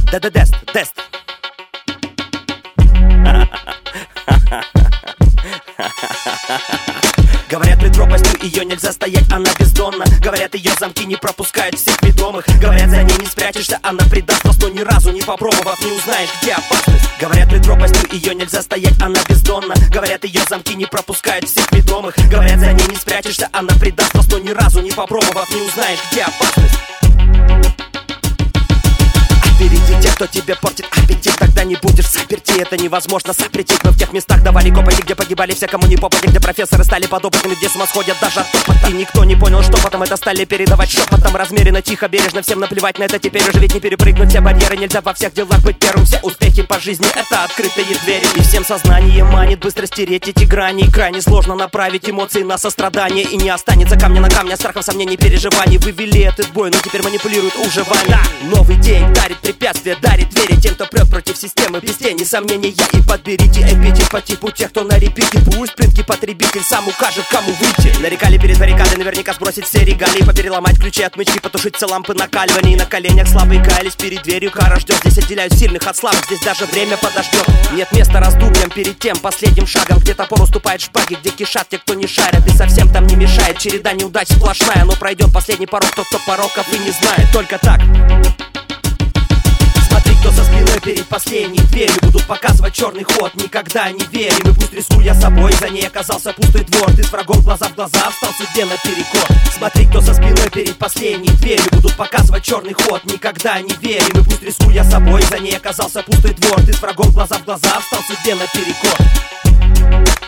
Дест. Говорят, метропостью ее нельзя стоять, она бездонна. Говорят, ее замки не пропускают всех ведомых. Говорят, за ней не спрячешься, она предаст нас, но ни разу не попробовав, не узнаешь, где опасность. Говорят, метропостью ее нельзя стоять, она бездонна. Говорят, ее замки не пропускают всех ведомых. Говорят, за ней не спрячешься, она предаст нас, но ни разу не попробовав, не узнаешь, где опасность. Впереди те, кто тебе портит аппетит, тогда не будешь заперти, это невозможно запретить. Мы в тех местах давали копоти, где погибали все, кому не попади, где профессоры стали подопытными, где с ума сходят даже от топота. И никто не понял, что потом это стали передавать шепотом. Размеренно, тихо, бережно, всем наплевать на это. Теперь уже ведь не перепрыгнуть все барьеры, нельзя во всех делах быть первым. Все успехи по жизни — это открытые двери. И всем сознание манит быстро стереть эти грани. И крайне сложно направить эмоции на сострадание. И не останется камня на камне, страхов, сомнений, переживаний. Вы вели этот бой, но теперь манипулируют уже вами. Новый день дарит препятствия, дарит двери тем, кто прет против системы без тени сомнения. И подберите эпитет по типу тех, кто на репите. Пусть прыткий потребитель сам укажет, кому выйти. Нарекали перед баррикадой, наверняка сбросить все регалии, попереломать ключи, отмычки, потушить все лампы накаливания. И на коленях слабые каялись перед дверью, кара ждет. Здесь отделяют сильных от слабых, здесь даже время подождет. Нет места раздумьям перед тем последним шагом, где топор уступает шпаге, где кишат те, кто не шарят. И совсем там не мешает череда неудач сплошная. Но пройдет последний порог, тот, кто пороков и не знает. Только так. Смотри, кто за спиной перед последней дверью. Будут показывать черный ход, никогда не верь. И пусть рискуя собой, за ней оказался пустой двор. Ты с врагом глаза в глаза встал судьбе наперекор. Смотри, кто за спиной перед последней дверью. Будут показывать черный ход, никогда не верь. И пусть рискуя собой, за ней оказался пустой двор. Ты с врагом глаза в глаза встал судьбе наперекор.